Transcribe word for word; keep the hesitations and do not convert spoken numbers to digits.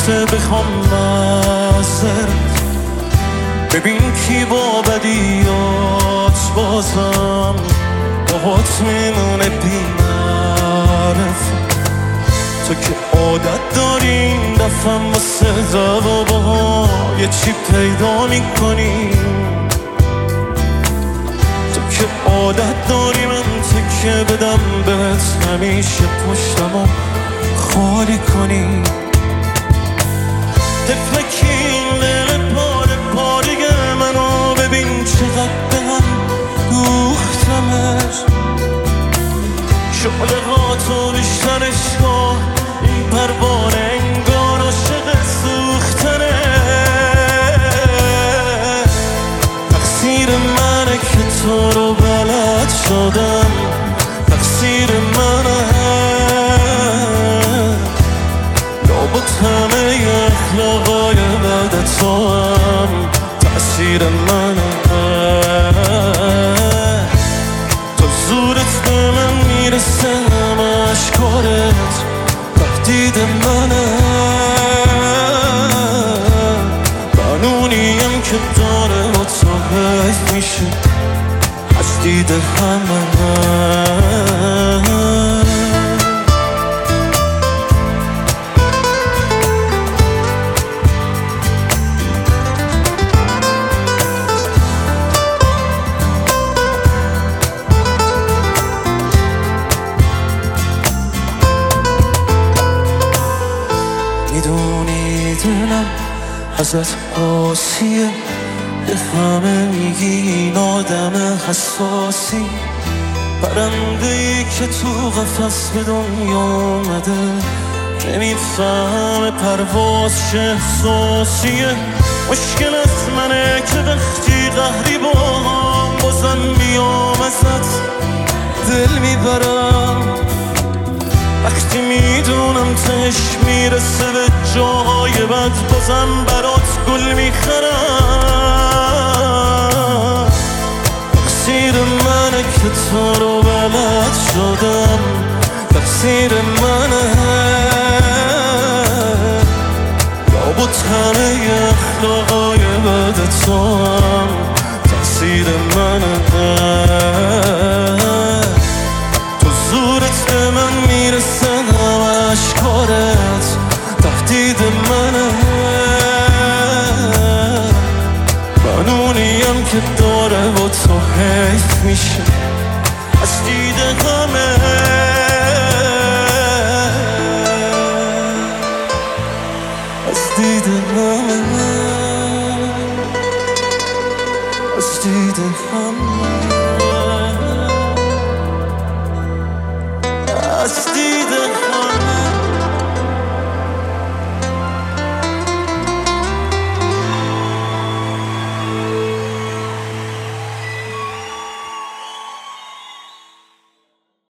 وقت بخوام معذرت. ببین کی با بدیات بازم باهات میمونه بی معرفت. تو که عادت داری این دفعه واسه جوابها یه چی پیدا میکنی. تو که عادت داری من تکه بدم بهت همیشه پشتمو خالی کنی. طفلکی این دل پاره پاره منو ببین چقدر به هم دوختمش. شعله ها تو بیشترش کن این پروانه انگار عاشق سوختنه. تقصیر منه که تو رو بلد شدم، تقصیر منه. لابد همه اخلاقای بد تو هم تأثیر منه. تو زورت به من میرسه همه اشکارت تهدید منه. قانونیم که داره با تو حیف میشه از دید همه. میدونی دلم ازت قاسیه، به همه میگی این آدم حساسی. پرنده‌ای که تو قفس به دنیا اومده نمیفهمه پرواز چه احساسیه. مشکل از منه که وقتی قهری با هم بازم میام ازت دل میبرم. وقتی میدونم تش میرسه به جاهای بد بازم برات گل میخرم. تقصیر منه که تو رو بلد شدم، تقصیر منه. لابد همه اخلاقای بد تو هم تقصیر منه. تو زورت به من میرسه همه اشکارت تهدید منه. قانونیم که داره با تو حیف میشه